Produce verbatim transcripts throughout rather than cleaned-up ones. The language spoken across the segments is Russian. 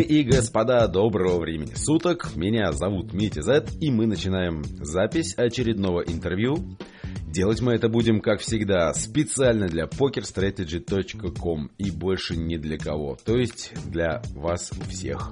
и господа, доброго времени суток. Меня зовут Митя Зет, и мы начинаем запись очередного интервью. Делать мы это будем, как всегда, специально для покер стратеджи точка ком и больше ни для кого, то есть для вас всех.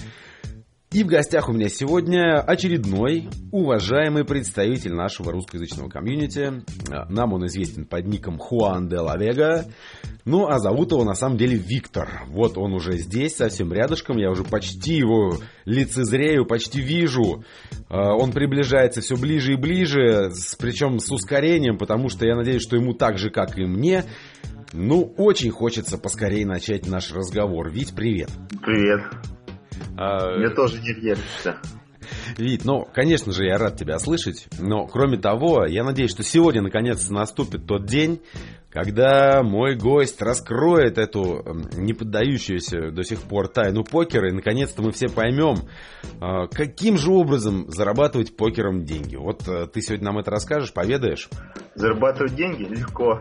И в гостях у меня сегодня очередной уважаемый представитель нашего русскоязычного комьюнити. Нам он известен под ником Хуан де ла Вега. Ну, а зовут его на самом деле Виктор. Вот он уже здесь, совсем рядышком. Я уже почти его лицезрею, почти вижу. Он приближается все ближе и ближе, причем с ускорением, потому что я надеюсь, что ему так же, как и мне, ну, очень хочется поскорее начать наш разговор. Вить, привет. Привет. А... Мне тоже не верится. Вить, ну, конечно же, я рад тебя слышать, но, кроме того, я надеюсь, что сегодня, наконец, наступит тот день, когда мой гость раскроет эту не поддающуюся до сих пор тайну покера, и, наконец-то, мы все поймем, каким же образом зарабатывать покером деньги. Вот ты сегодня нам это расскажешь, поведаешь? Зарабатывать деньги легко.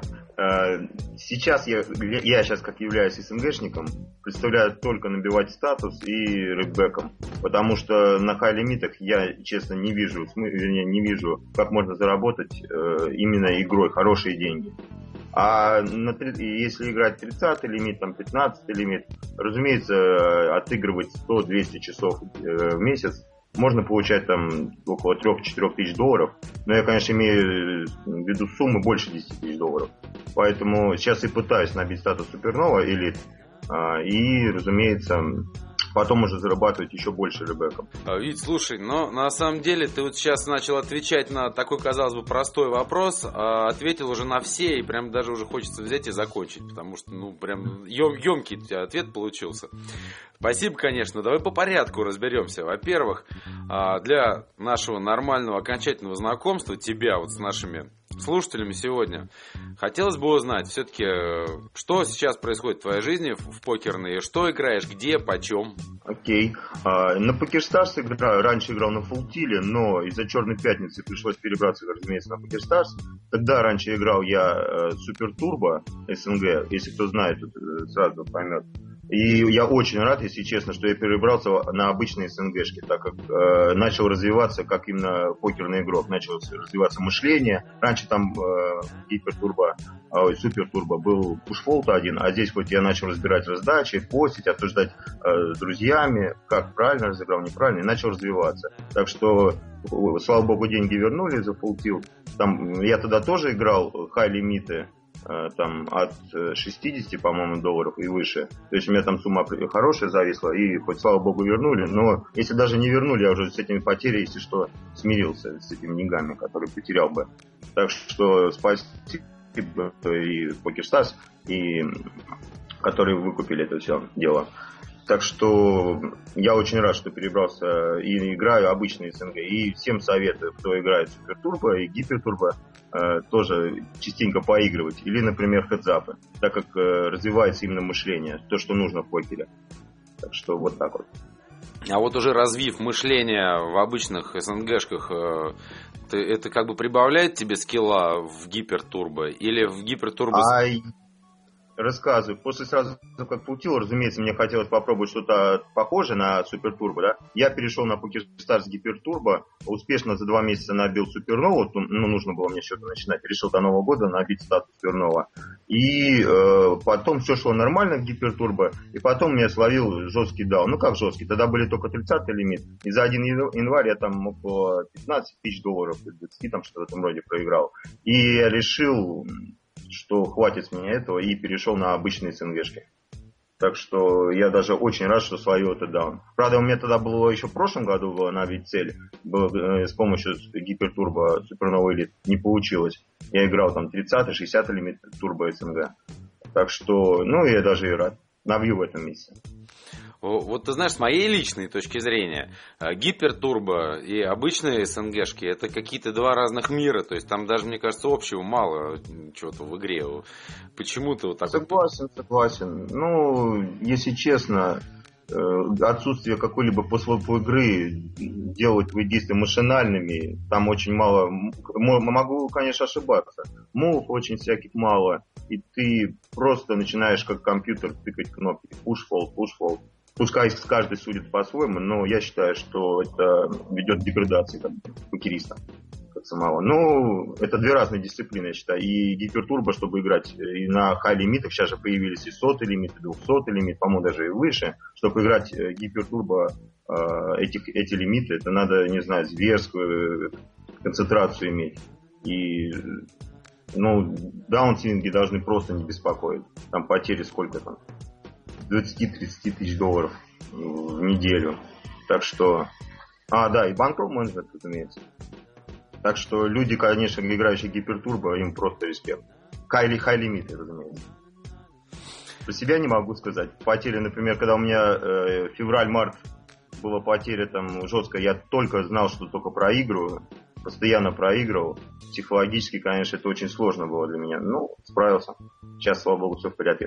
Сейчас я, я сейчас, как являюсь СНГшником, представляю только набивать статус и рэкбэком, потому что на хай-лимитах я, честно, не вижу, вернее, не вижу, как можно заработать именно игрой хорошие деньги. А на, если играть тридцатый лимит, там пятнадцатый лимит, разумеется, отыгрывать сто-двести часов в месяц, можно получать там около три-четыре тысяч долларов. Но я, конечно, имею в виду суммы больше десять тысяч долларов. Поэтому сейчас и пытаюсь набить статус супернова элит. И, разумеется, потом уже зарабатывать еще больше рэкбэком. Вить, слушай, но на самом деле ты вот сейчас начал отвечать на такой, казалось бы, простой вопрос, а ответил уже на все, и прям даже уже хочется взять и закончить, потому что, ну, прям ем, емкий у тебя ответ получился. Спасибо, конечно. Давай по порядку разберемся. Во-первых, для нашего нормального окончательного знакомства тебя вот с нашими слушателями сегодня хотелось бы узнать все-таки, что сейчас происходит в твоей жизни в покерной, что играешь, где, почем. Окей. А, на PokerStars играю. Раньше играл на Фултиле, но из-за Черной Пятницы пришлось перебраться, разумеется, на PokerStars. Тогда раньше играл я Супер Турбо СНГ, если кто знает, сразу поймет. И я очень рад, если честно, что я перебрался на обычные СНГшки, так как э, начал развиваться как именно покерный игрок, начал развиваться мышление. Раньше там э, гипертурбо, ой, супертурбо был пушфолт один, а здесь хоть я начал разбирать раздачи, постить, обсуждать э, с друзьями, как правильно разыграл, неправильно, и начал развиваться. Так что, слава богу, деньги вернули за фултил. Там я тогда тоже играл хай-лимиты, там от шестидесяти, по-моему, долларов и выше. То есть у меня там сумма хорошая зависла, и хоть, слава богу, вернули. Но если даже не вернули, я уже с этими потерями, если что, смирился с этими деньгами, которые потерял бы. Так что спасибо и PokerStars, и которые выкупили это все дело. Так что я очень рад, что перебрался и играю обычные СНГ. И всем советую, кто играет Супер Турбо и Гипер Турбо, э, тоже частенько поигрывать. Или, например, хедзапы, так как э, развивается именно мышление, то, что нужно в покере. Так что вот так вот. А вот уже развив мышление в обычных СНГшках, э, ты, это как бы прибавляет тебе скилла в Гипер Турбо? Или в Гипер Турбо... А... Рассказываю. После сразу, как Фултил, разумеется, мне хотелось попробовать что-то похожее на Супер Турбо, да. Я перешел на PokerStars Гипер Турбо, успешно за два месяца набил Супернову, ну, нужно было мне что-то начинать. Решил до Нового года набить статус Супернова. И э, потом все шло нормально в Гипер Турбо, и потом меня словил жесткий даун. Ну, как жесткий? Тогда были только тридцатый лимит, и за один январь я там около пятнадцать тысяч долларов, двадцать, там что-то в этом роде проиграл. И я решил, что хватит с меня этого, и перешел на обычные СНГшки. Так что я даже очень рад, что словил этот даун. Правда, у меня тогда было еще в прошлом году было набить цель. Было, э, с помощью гипертурбо суперновой элит не получилось. Я играл там тридцатый, шестидесятый лимит турбо СНГ. Так что, ну, я даже и рад. Набью в этом месяце. Вот ты знаешь, с моей личной точки зрения, гипертурбо и обычные СНГшки — это какие-то два разных мира. То есть там даже, мне кажется, общего мало чего-то в игре. Почему ты вот так... Согласен, согласен. Ну, если честно, отсутствие какой-либо пословой игры делать твои действия машинальными, там очень мало. Могу, конечно, ошибаться. Мув очень всяких мало, и ты просто начинаешь как компьютер тыкать кнопки. Push-fold, push-fold. Пускай каждый судит по-своему, но я считаю, что это ведет к деградации как покериста. Как самого. Ну, это две разные дисциплины, я считаю. И гипертурбо, чтобы играть и на хай-лимитах, сейчас же появились и сотый лимит, и двухсотый лимит, по-моему, даже и выше. Чтобы играть гипертурбо этих, эти лимиты, это надо, не знаю, зверскую концентрацию иметь. И, ну, даунсвинги должны просто не беспокоить. Там потери сколько там? двадцать-тридцать тысяч долларов в неделю. Так что... А, да, и банкролл менеджмент, разумеется. Так что люди, конечно, играющие гипертурбо, им просто респект. Хай, хай-лимиты, разумеется. Про себя не могу сказать. Потери, например, когда у меня э, февраль-март была потеря там жесткая, я только знал, что только проигрываю. Постоянно проигрывал. Психологически, конечно, это очень сложно было для меня. Ну, справился. Сейчас, слава богу, все в порядке.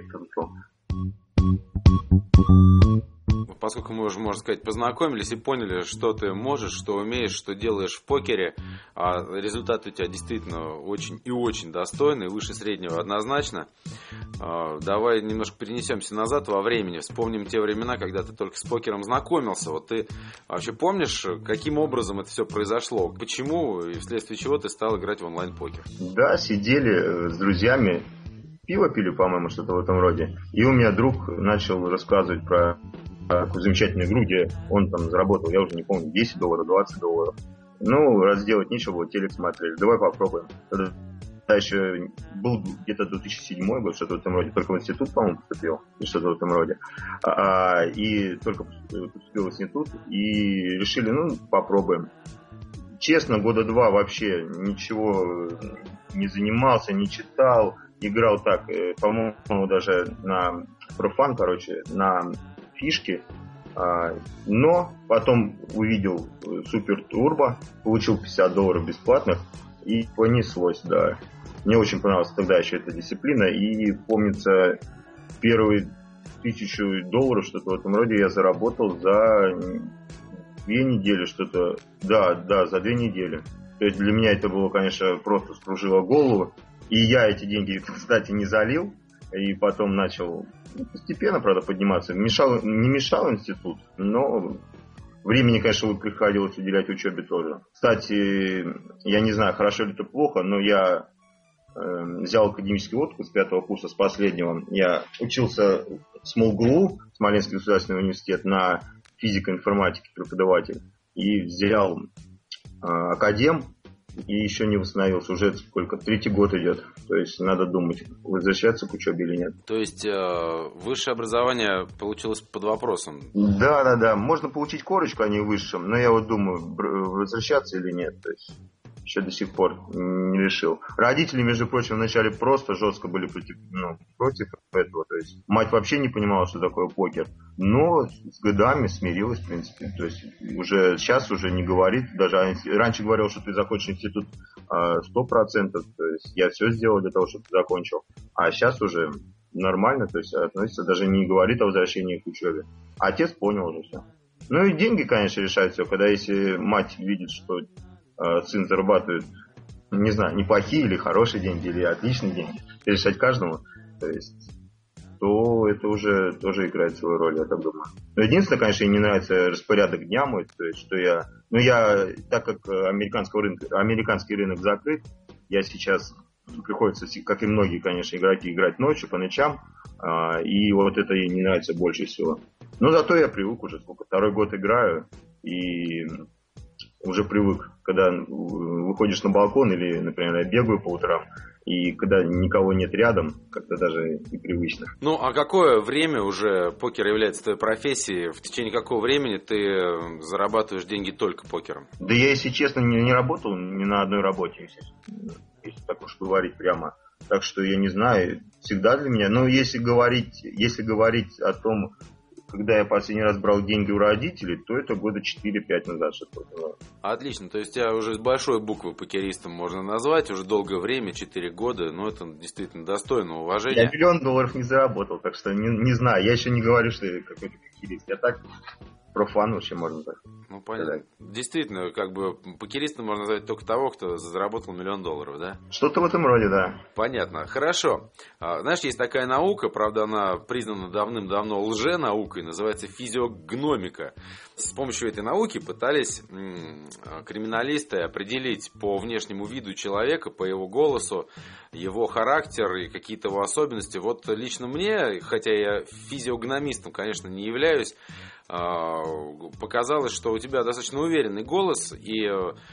Поскольку мы уже, можно сказать, познакомились и поняли, что ты можешь, что умеешь, что делаешь в покере, а результат у тебя действительно очень и очень достойный, выше среднего однозначно. Давай немножко перенесемся назад во времени, вспомним те времена, когда ты только с покером знакомился. Вот ты вообще помнишь, каким образом это все произошло? Почему и вследствие чего ты стал играть в онлайн-покер? Да, сидели с друзьями, пиво пили, по-моему, что-то в этом роде. И у меня друг начал рассказывать про такую замечательную игру, где он там заработал, я уже не помню, десять долларов, двадцать долларов. Ну, раз делать нечего, телек смотрели. Давай попробуем. Тогда еще был где-то две тысячи седьмой год, что-то в этом роде. Только в институт, по-моему, поступил. Что-то в этом роде. А, и только поступил в институт. И решили, ну, попробуем. Честно, года два вообще ничего не занимался, не читал. Играл так, по-моему, даже на профан, короче, на фишки, но потом увидел Супер Турбо, получил пятьдесят долларов бесплатных и понеслось, да. Мне очень понравилась тогда еще эта дисциплина, и помнится, первые тысячу долларов, что-то в этом роде, я заработал за две недели, что-то, да, да, за две недели. То есть для меня это было, конечно, просто скружило голову, и я эти деньги, кстати, не залил, и потом начал постепенно, правда, подниматься. Мешал, не мешал институт, но времени, конечно, приходилось уделять учебе тоже. Кстати, я не знаю, хорошо ли это плохо, но я э, взял академический отпуск с пятого курса, с последнего. Я учился в СмолГЛУ, Смоленский государственный университет, на физико-информатике преподаватель. И взял э, академ, и еще не восстановился. Уже сколько? Третий год идет. То есть надо думать, возвращаться к учебе или нет. То есть э, высшее образование получилось под вопросом? Да, да, да. Можно получить корочку, а не высшем. Но я вот думаю, возвращаться или нет. То есть еще до сих пор не решил. Родители, между прочим, вначале просто жестко были против, ну, против этого. То есть мать вообще не понимала, что такое покер. Но с годами смирилась, в принципе. То есть уже сейчас уже не говорит. Даже раньше говорил, что ты закончишь институт сто процентов. То есть я все сделал для того, чтобы ты закончил. А сейчас уже нормально, то есть относится, даже не говорит о возвращении к учебе. А отец понял уже все. Ну и деньги, конечно, решают все. Когда если мать видит, что сын зарабатывает, не знаю, неплохие или хорошие деньги, или отличные деньги, решать каждому, то есть, то это уже тоже играет свою роль, я так думаю. Но единственное, конечно, мне не нравится распорядок дня мой, то есть, что я, ну я, так как американского рынка, американский рынок закрыт, я сейчас приходится, как и многие, конечно, игроки, играть ночью, по ночам, и вот это ей не нравится больше всего. Но зато я привык уже, сколько, второй год играю, и уже привык, когда выходишь на балкон или, например, я бегаю по утрам, и когда никого нет рядом, как-то даже непривычно. Ну, а какое время уже покер является твоей профессией? В течение какого времени ты зарабатываешь деньги только покером? Да я, если честно, не, не работал ни на одной работе, если, если так уж говорить прямо. Так что я не знаю, всегда для меня. Но если говорить, если говорить о том, когда я последний раз брал деньги у родителей, то это года четыре-пять назад что-то. Отлично, то есть тебя уже с большой буквы покеристом можно назвать, уже долгое время, четыре года, но это действительно достойно уважения. Я миллион долларов не заработал, так что не, не знаю, я еще не говорю, что я какой-то покерист. Я так профан вообще, можно так Ну, понятно. Сказать. Действительно, как бы покеристом можно назвать только того, кто заработал миллион долларов, да? Что-то в этом роде, да. Понятно. Хорошо. А, знаешь, есть такая наука, правда, она признана давным-давно лженаукой, называется физиогномика. С помощью этой науки пытались м- криминалисты определить по внешнему виду человека, по его голосу, его характер и какие-то его особенности. Вот лично мне, хотя я физиогномистом, конечно, не являюсь, показалось, что у тебя достаточно уверенный голос, и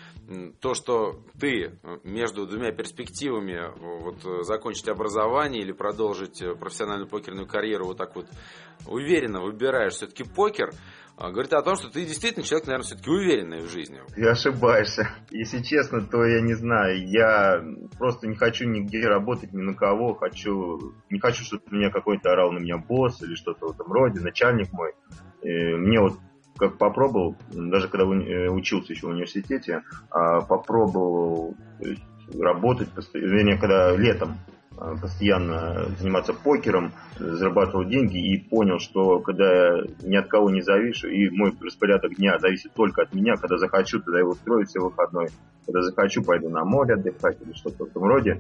то, что ты между двумя перспективами вот, закончить образование или продолжить профессиональную покерную карьеру вот так вот уверенно выбираешь все-таки покер, говорит о том, что ты действительно человек, наверное, все-таки уверенный в жизни. Ты ошибаешься. Если честно, то я не знаю. Я просто не хочу нигде работать, ни на кого. Хочу, не хочу, чтобы меня какой-то орал на меня босс или что-то в этом роде, начальник мой. И мне вот как попробовал, даже когда учился еще в университете, попробовал работать, вернее, когда летом постоянно заниматься покером, зарабатывал деньги и понял, что когда я ни от кого не завишу, и мой распорядок дня зависит только от меня, когда захочу, тогда я устрою себе выходной, когда захочу, пойду на море отдыхать или что-то в этом роде.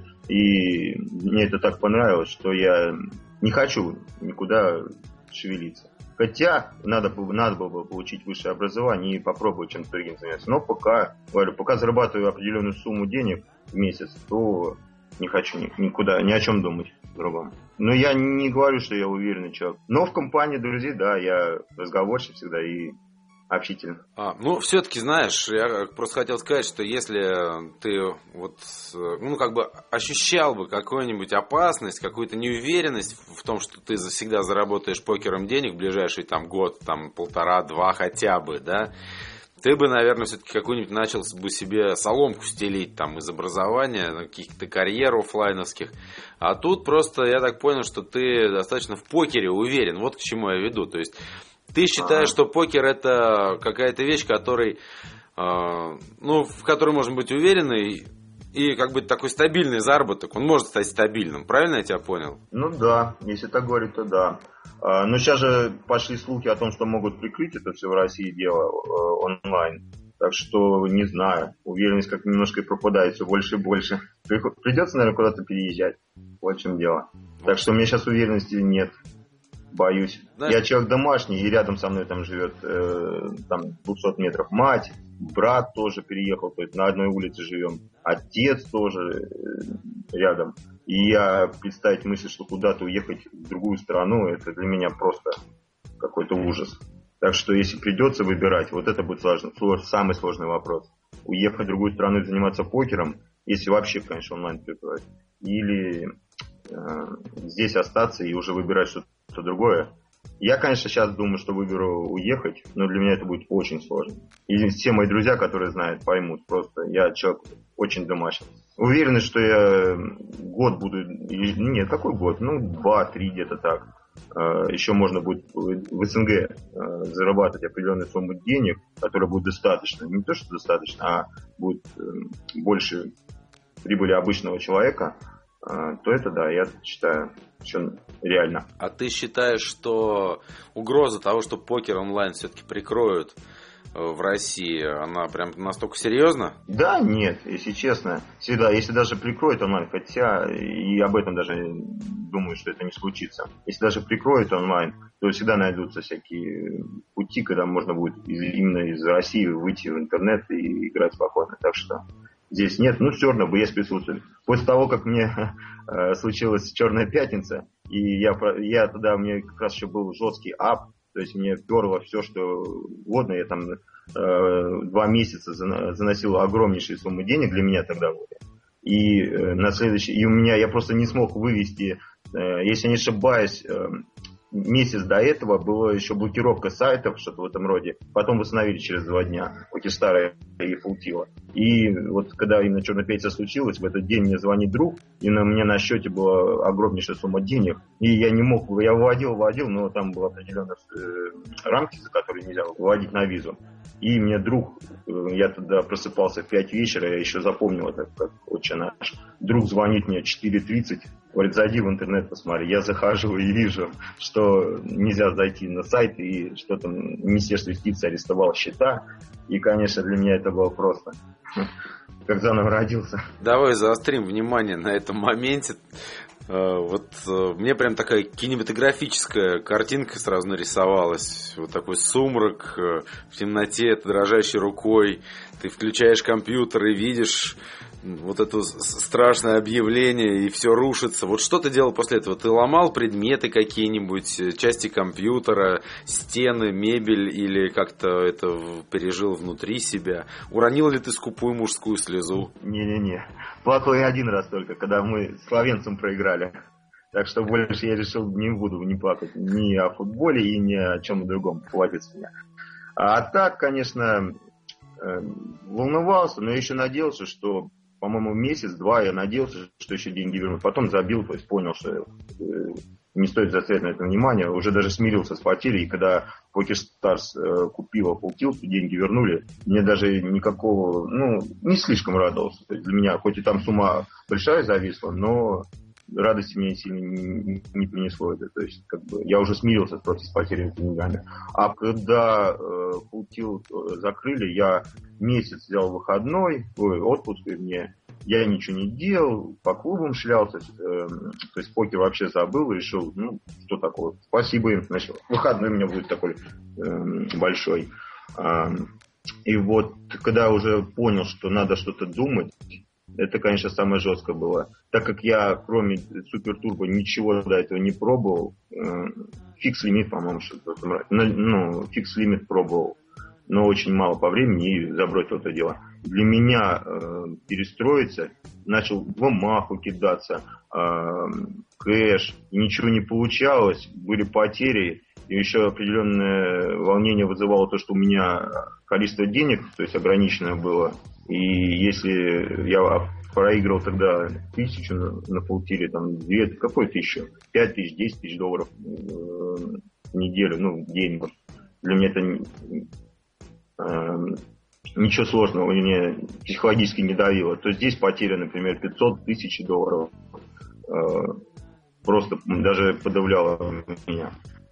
И мне это так понравилось, что я не хочу никуда шевелиться. Хотя надо, надо было бы получить высшее образование и попробовать чем-то другим заняться. Но пока, говорю, пока зарабатываю определенную сумму денег в месяц, то не хочу никуда, ни о чем думать другом. Но я не говорю, что я уверенный человек. Но в компании друзей, да, я разговорчив всегда и общительный. А, ну, все-таки, знаешь, я просто хотел сказать, что если ты вот, ну, как бы ощущал бы какую-нибудь опасность, какую-то неуверенность в том, что ты всегда заработаешь покером денег в ближайший там год, там полтора-два хотя бы, да, ты бы, наверное, все-таки какую-нибудь начал бы себе соломку стелить там из образования, каких-то карьер офлайновских. А тут просто, я так понял, что ты достаточно в покере уверен. Вот к чему я веду. То есть ты считаешь, что покер это какая-то вещь, которой, э, ну, в которой можно быть уверенной, и как бы такой стабильный заработок, он может стать стабильным. Правильно я тебя понял? Ну да, если так говорить, то да. Но сейчас же пошли слухи о том, что могут прикрыть это все в России дело э, онлайн. Так что, не знаю, уверенность как немножко и пропадает все больше и больше. Придется, наверное, куда-то переезжать. Вот в чем дело. Так что у меня сейчас уверенности нет. Боюсь. Знаешь, я человек домашний, и рядом со мной там живет э, там двухсот метров мать, брат тоже переехал, то есть на одной улице живем, отец тоже э, рядом. И я представить мысль, что куда-то уехать в другую страну, это для меня просто какой-то ужас. Так что если придется выбирать, вот это будет сложно, самый сложный вопрос. Уехать в другую страну и заниматься покером, если вообще, конечно, онлайн прикроют, или э, здесь остаться и уже выбирать что-то что другое. Я, конечно, сейчас думаю, что выберу уехать, но для меня это будет очень сложно. И все мои друзья, которые знают, поймут. Просто я человек очень домашний. Уверен, что я год буду... Нет, какой год? Ну, два-три где-то так. Еще можно будет в СНГ зарабатывать определенную сумму денег, которая будет достаточно. Не то, что достаточно, а будет больше прибыли обычного человека. То это, да, я считаю, все реально. А ты считаешь, что угроза того, что покер онлайн все-таки прикроют в России, она прям настолько серьезна? Да, нет, если честно. Всегда, если даже прикроют онлайн, хотя и об этом даже думаю, что это не случится. Если даже прикроют онлайн, то всегда найдутся всякие пути, когда можно будет именно из России выйти в интернет и играть спокойно. Так что здесь нет, ну все равно бы есть присутствовали. После того, как мне э, случилась Черная пятница, и я, я тогда, у меня как раз еще был жесткий ап, то есть мне перло все, что угодно, я там э, два месяца заносил огромнейшие суммы денег для меня тогда были. И э, на следующий, и у меня, я просто не смог вывести, э, если не ошибаюсь, э, месяц до этого была еще блокировка сайтов, что-то в этом роде. Потом восстановили через два дня, хоть и старая и фултила. И вот когда именно Черная пятница случилась, в этот день мне звонит друг, и на мне на счете была огромнейшая сумма денег. И я не мог, я выводил, выводил, но там была определенная рамки, за которые нельзя выводить на визу. И мне друг, я тогда просыпался в пять вечера, я еще запомнил это, как отче наш. Друг звонит мне в четыре тридцать, Говорит, зайди в интернет, посмотри. Я захожу и вижу, что нельзя зайти на сайт, и что там Министерство юстиции арестовало счета. И, конечно, для меня это было просто как заново родился. Давай заострим внимание на этом моменте. Вот мне прям такая кинематографическая картинка сразу нарисовалась. Вот такой сумрак в темноте, ты дрожащей рукой, ты включаешь компьютер и видишь вот это страшное объявление, и все рушится. Вот что ты делал после этого? Ты ломал предметы какие-нибудь, части компьютера, стены, мебель, или как-то это пережил внутри себя? Уронил ли ты скупую мужскую слезу? Не-не-не. Плакал я один раз только, когда мы с Словенцем проиграли. Так что больше я решил, не буду не плакать ни о футболе и ни о чем другом. Хватит с меня. А так, конечно, волновался, но я еще надеялся, что, по-моему, месяц-два я надеялся, что еще деньги вернут. Потом забил, то есть понял, что не стоит заострять на это внимание. Уже даже смирился с потерей. И когда PokerStars купила Full деньги вернули, мне даже никакого, ну, не слишком радовался. То есть для меня, хоть и там сумма большая зависла, но радости мне сильно не, не принесло это. То есть, как бы, я уже смирился просто с потерянными деньгами. А когда э, Full Tilt закрыли, я месяц взял выходной, ой, отпуск, и мне я ничего не делал, по клубам шлялся, э, то есть покер вообще забыл, решил, ну, что такое, спасибо им, значит, выходной у меня будет такой э, большой. А, и вот, когда уже понял, что надо что-то думать, это, конечно, самое жесткое было. Так как я, кроме Супер Турбо, ничего до этого не пробовал, э, фикс лимит, по-моему, что-то, ну, фикс лимит пробовал, но очень мало по времени и забросил это дело. Для меня э, перестроиться, начал в маху кидаться, э, кэш, ничего не получалось, были потери, и еще определенное волнение вызывало то, что у меня количество денег, то есть ограниченное было, и если я проигрывал тогда тысячу на, на фултире, там две, какой тысячу, пять тысяч, десять тысяч долларов э, в неделю, ну, в день, для меня это э, ничего сложного мне психологически не давило. То здесь потеря, например, пятьсот тысяч долларов э, просто даже подавляло меня.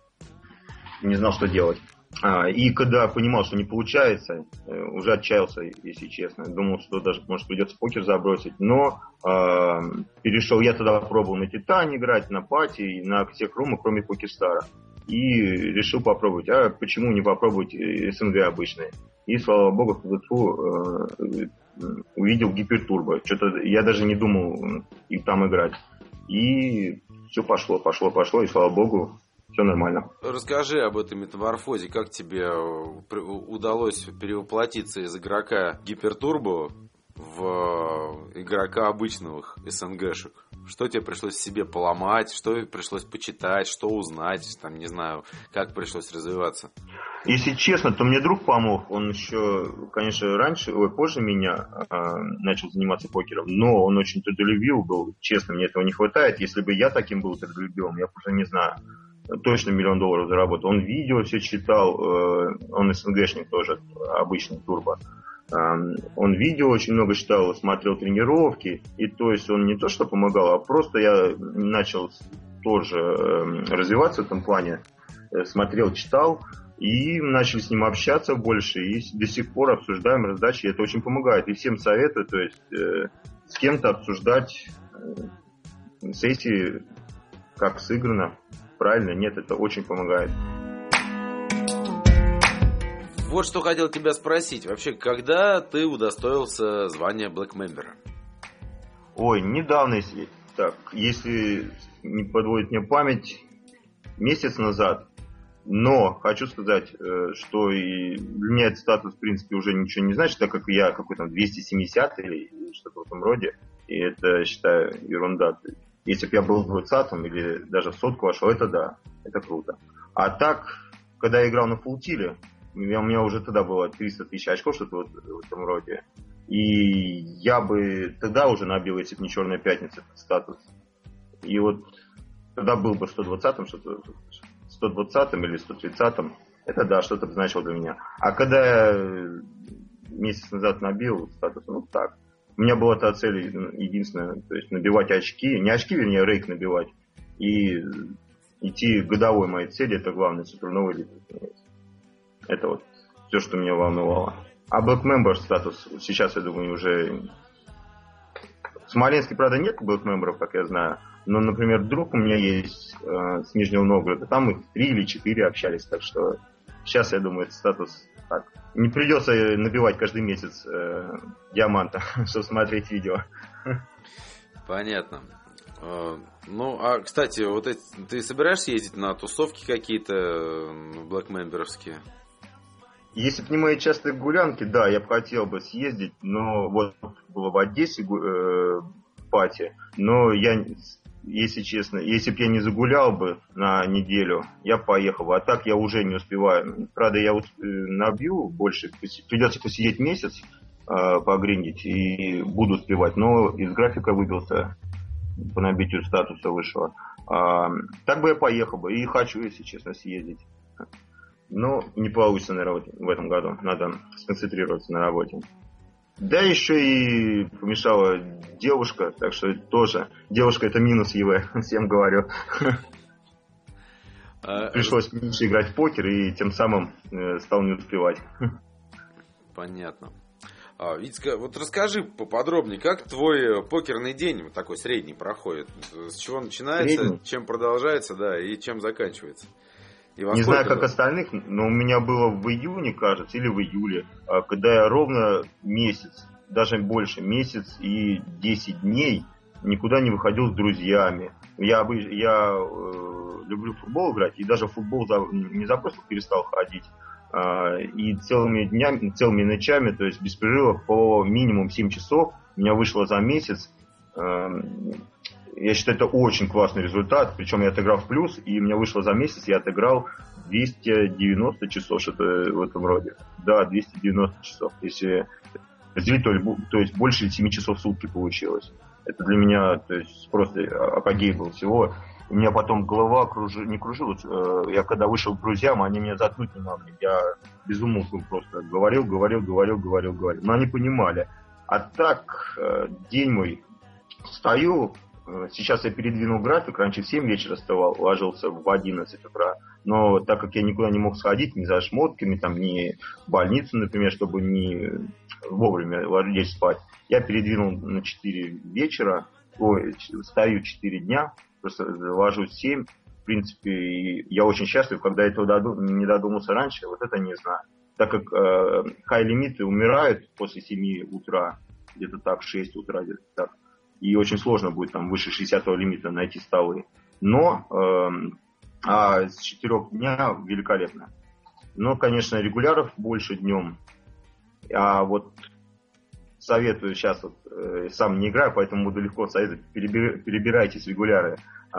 Не знал, что делать. А, и когда понимал, что не получается, э, уже отчаялся, если честно. Думал, что даже, может, придется покер забросить. Но э, перешел, я тогда пробовал на Титане играть, на Пати, на всех румах, кроме Покерстара. И решил попробовать. А почему не попробовать СНГ обычные? И, слава богу, в ГТФУ э, увидел Гипертурбо. Что-то я даже не думал и там играть. И все пошло, пошло, пошло. И, слава богу, все нормально. Расскажи об этой метаморфозе. Как тебе удалось перевоплотиться из игрока Гипертурбо в игрока обычных СНГшек? Что тебе пришлось себе поломать, что пришлось почитать, что узнать, там, не знаю, как пришлось развиваться? Если честно, то мне друг помог. Он еще, конечно, раньше, ой, позже меня э, начал заниматься покером, но он очень трудолюбив был. Честно, мне этого не хватает. Если бы я таким был трудолюбивым, я уже не знаю, точно миллион долларов заработал. Он видео все читал, э, он СНГшник тоже, обычный турбо. Он видео очень много читал, смотрел тренировки, и то есть он не то что помогал, а просто я начал тоже развиваться в этом плане, смотрел, читал, и начали с ним общаться больше, и до сих пор обсуждаем раздачи, и это очень помогает, и всем советую, то есть э, с кем-то обсуждать э, сессии, как сыграно, правильно, нет, это очень помогает. Вот что хотел тебя спросить. Вообще, когда ты удостоился звания Black Member? Ой, недавно, если, так, если не подводит мне память, месяц назад. Но хочу сказать, что и для меня этот статус, в принципе, уже ничего не значит, так как я какой-то двести семьдесят или что-то в этом роде. И это, считаю, ерунда. Если бы я был в двадцатом или даже в сотку вошел, это да, это круто. А так, когда я играл на фултиле, у меня уже тогда было триста тысяч очков, что-то вот в этом роде. И я бы тогда уже набил, если бы не Черная пятница, этот статус. И вот тогда был бы сто двадцатым, что-то сто двадцатым или сто тридцатым. Это да, что-то значило для меня. А когда я месяц назад набил статус, ну так, У меня была та цель единственная, то есть набивать очки, не очки, вернее, рейк набивать, и идти к годовой моей цели, это главное, суперновый элит. Это вот все, что меня волновало. А Black Member статус сейчас, я думаю, уже... В Смоленске, правда, нет Black Member, как я знаю, но, например, друг у меня есть э, с Нижнего Новгорода, там их три или четыре общались, так что сейчас, я думаю, этот статус так. Не придется набивать каждый месяц э, диаманта, чтобы смотреть видео. Понятно. Ну, а, кстати, вот эти, ты собираешься ездить на тусовки какие-то блэкмемберовские? Если бы не мои частые гулянки, да, я бы хотел бы съездить, но вот было в Одессе э, пати, но я, если честно, если бы я не загулял бы на неделю, я поехал бы, а так я уже не успеваю. Правда, я вот набью больше, придется посидеть месяц, э, погриндить, и буду успевать, но из графика выбился. По набитию статуса вышла. А, так бы я поехал бы. И хочу, если честно, съездить. Но не получится, наверное, в этом году. Надо сконцентрироваться на работе. Да, еще и помешала девушка. Так что тоже. Девушка — это минус ЕВ. Всем говорю. Пришлось меньше играть в покер и тем самым стал не успевать. Понятно. А, Витька, вот расскажи поподробнее, как твой покерный день такой средний проходит? С чего начинается, средний? Чем продолжается, да, и чем заканчивается? И не знаю, как остальных, но у меня было в июне, кажется, или в июле, когда я ровно месяц, даже больше, месяц и десять дней никуда не выходил с друзьями. Я, я э, люблю в футбол играть, и даже в футбол за, не за просто перестал ходить. И целыми днями, целыми ночами, то есть без перерыва по минимум семь часов, у меня вышло за месяц. Я считаю, это очень классный результат. Причем я отыграл в плюс, и у меня вышло за месяц, я отыграл двести девяносто часов, что-то в этом роде. Да, двести девяносто часов. Если разделить, то, то есть больше семи часов в сутки получилось. Это для меня, то есть просто апогей был всего. У меня потом голова кружи, не кружилась. Я когда вышел к друзьям, они меня заткнуть не могли. Я безумолку просто говорил, говорил, говорил, говорил, говорил. Но они понимали. А так, день мой, встаю. Сейчас я передвинул график. Раньше в семь вечера вставал, ложился в одиннадцать утра. Но так как я никуда не мог сходить, ни за шмотками, там, ни в больницу, например, чтобы не вовремя лечь спать, я передвинул на четыре вечера. Ой, встаю четыре дня. Просто ложусь в семь. В принципе, и я очень счастлив, когда этого доду, не додумался раньше, вот это не знаю. Так как э, хай-лимиты умирают после семи утра, где-то так, в шесть утра, где-то так. И очень сложно будет там выше шестидесятого лимита найти столы. Но э, а с четырех дня великолепно. Но, конечно, регуляров больше днем. А вот советую сейчас, вот, э, сам не играю, поэтому буду легко советовать, перебир, перебирайтесь регуляры э,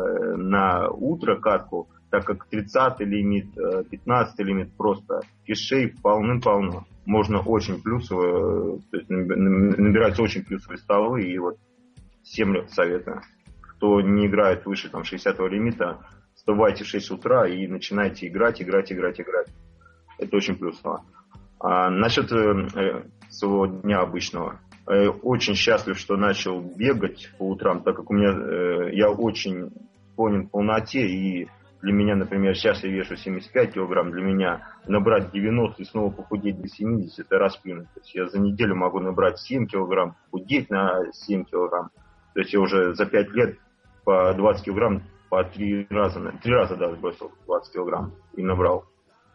на утро катку, так как тридцатый лимит, э, пятнадцатый лимит просто кишей полным-полно. Можно очень плюсовые, то есть набирать очень плюсовые столы, и вот всем советую. Кто не играет выше там шестидесятого лимита, вставайте в шесть утра и начинайте играть, играть, играть, играть. Это очень плюсово. А насчет э, своего дня обычного. Э, очень счастлив, что начал бегать по утрам, так как у меня э, я очень склонен к полноте, и для меня, например, сейчас я вешу семьдесят пять килограмм, для меня набрать девяносто и снова похудеть до семидесяти, это расплюнуть. То есть я за неделю могу набрать семь килограмм, похудеть на семь килограмм. То есть я уже за пять лет по двадцать килограмм, по три раза, три раза даже бросил двадцать килограмм и набрал.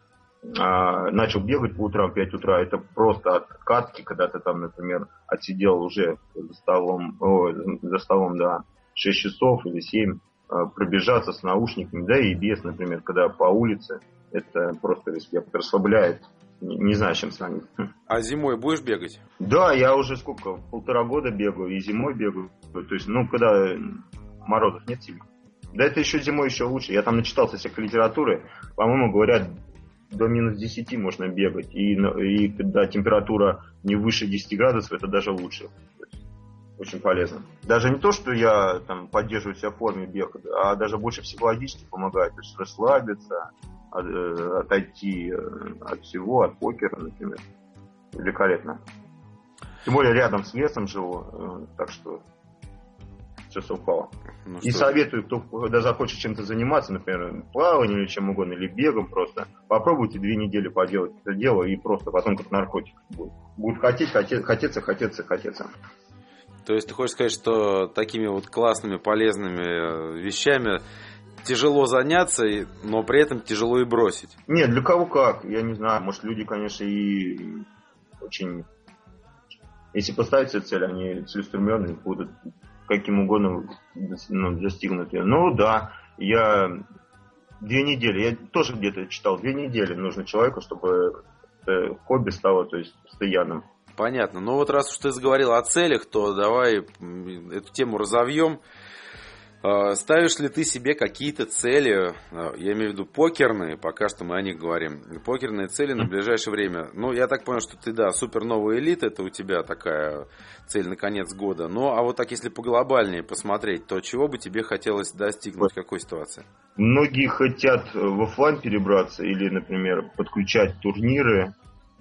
А, начал бегать по утрам, в пять утра, это просто от катки, когда ты там, например, отсидел уже за столом, о, за столом, да, шесть часов или семь, а, пробежаться с наушниками, да и без, например, когда по улице, это просто респект, расслабляет, не, не знаю, чем сравнить. А зимой будешь бегать? Да, я уже сколько, полтора года бегаю, и зимой бегаю, то есть, ну, когда морозов нет сильно. Да это еще зимой еще лучше, я там начитался всякой литературы, по-моему, говорят, до минус десяти можно бегать. И, и когда температура не выше десяти градусов, это даже лучше. Очень полезно. Даже не то, что я там поддерживаю себя в форме бега, а даже больше психологически помогает. То есть расслабиться, от, отойти от всего, от покера, например. Великолепно. Тем более рядом с лесом живу, так что все совпало. Ну, и что... советую, кто когда захочет чем-то заниматься, например, плаванием или чем угодно, или бегом просто, попробуйте две недели поделать это дело, и просто потом как наркотик будет. Будет хотеть, хотеть, хотеться, хотеться, хотеться. То есть ты хочешь сказать, что такими вот классными, полезными вещами тяжело заняться, но при этом тяжело и бросить? Нет, для кого как, я не знаю. Может, люди, конечно, и очень... Если поставить себе цель, они целеустремленные, будут каким угодно ну, достигнут ее. Ну да, я две недели, я тоже где-то читал, две недели нужно человеку, чтобы это хобби стало, то есть, постоянным. Понятно. Ну вот раз уж ты заговорил о целях, то давай эту тему разовьем. Ставишь ли ты себе какие-то цели, я имею в виду покерные, пока что мы о них говорим, покерные цели на ближайшее время? Ну, я так понял, что ты, да, супер новая элита, это у тебя такая цель на конец года. Ну, а вот так, если поглобальнее посмотреть, то чего бы тебе хотелось достигнуть, в какой ситуации? Многие хотят в офлайн перебраться или, например, подключать турниры.